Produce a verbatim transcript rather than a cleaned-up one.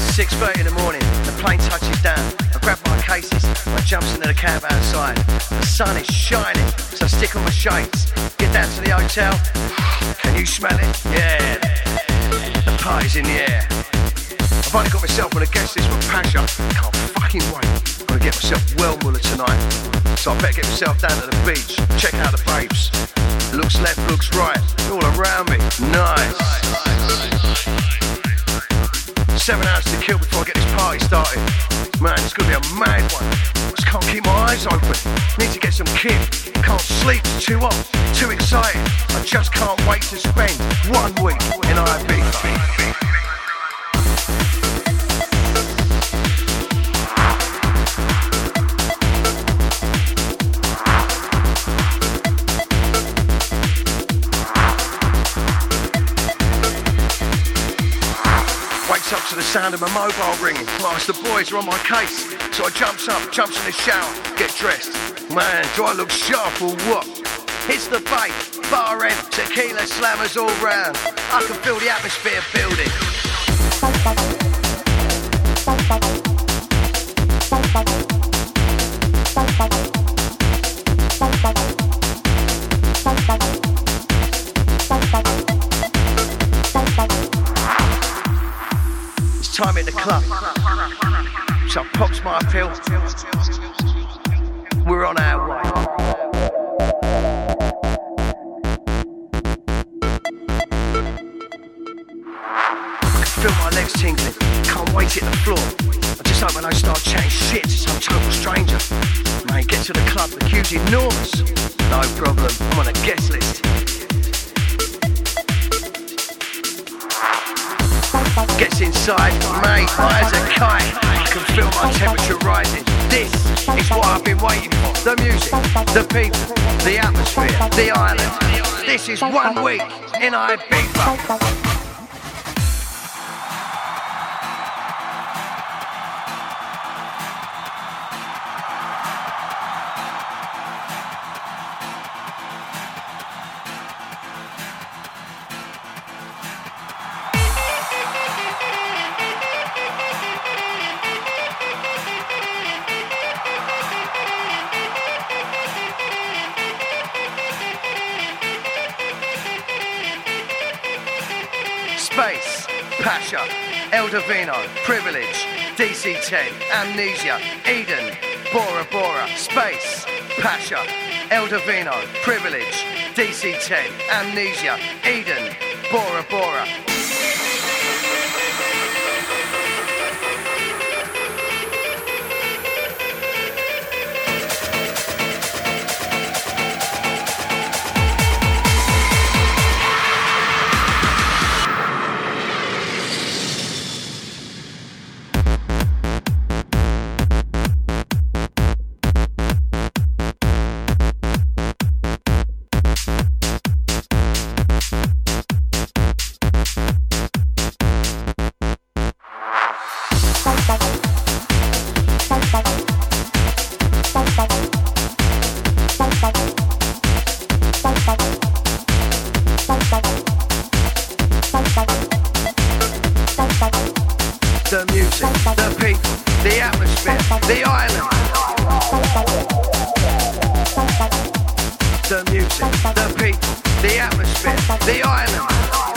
six thirty in the morning, the plane touches down. I grab my cases, I jumps into the cab outside. The sun is shining, so I stick on my shades. Get down to the hotel. Can you smell it? Yeah. The party's in the air. I've only got myself on a guest list with Pasha. Can't fucking wait. I'm gonna get myself well muller tonight. So I better get myself down to the beach. Check out the babes. Looks left, looks right. All around me. Nice. Seven hours to kill before I get this party started. Man, it's gonna be a mad one. Just can't keep my eyes open. Need to get some kit. Can't sleep, it's too hot, too exciting. I just can't wait to spend one week in Ibiza. Wakes up to the sound of my mobile ringing. Whilst the boys are on my case. So I jumps up, jumps in the shower, get dressed. Man, do I look sharp or what? It's the bait, bar end, tequila slammers all round. I can feel the atmosphere building. It's time in the club. So I pops my pill. We're on our way. I can feel my legs tingling. Can't wait to hit the floor. I just hope I don't start chatting shit to some total stranger. Man, get to the club, the queue's enormous. No problem, I'm on a guest list. Gets inside, mate, high as a kite. I can feel my temperature rising. This is what I've been waiting for. The music, the people, the atmosphere, the island. This is one week in Ibiza. Space, Pasha, El Divino, Privilege, D C ten, Amnesia, Eden, Bora Bora, Space, Pasha, El Divino, Privilege, D C ten, Amnesia, Eden, Bora Bora. The music, the people, the atmosphere, the island. The music, the people, the atmosphere, the island.